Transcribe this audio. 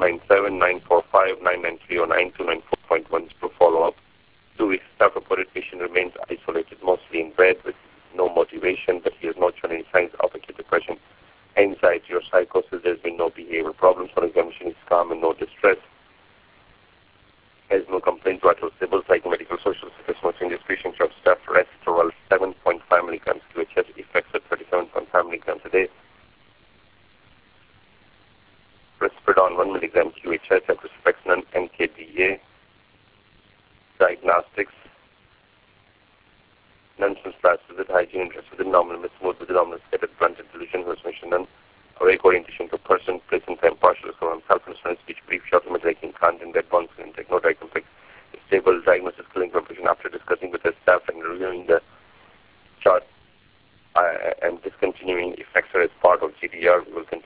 097-945-993 or 9294.1 for follow-up. 2 weeks staff reported patient remains isolated, mostly in bed with no motivation, but he has not shown any signs of acute depression, anxiety or psychosis. There's been no behavioral problems. On examination, he's calm and no distress. Has no complaints. Vital stable, psychomedical, social assessment in this patient shop staff Restorol 7.5 milligrams QHS, effects at 37.5 milligrams a day. Risperidone 1 milligram QHS, Epispexinon, NKDA. Diagnostics. Nonsense class visit, hygiene interest within nominal mismood with the nominal stated blunted delusion, hallucination, none. Awake orientation to person, place and time, partial discovery, self-understanding, speech, brief, short, making content, dead bonds, intake, no diagnostic, stable diagnosis, killing confusion. After discussing with the staff and reviewing the chart and discontinuing effects as part of GDR, we will continue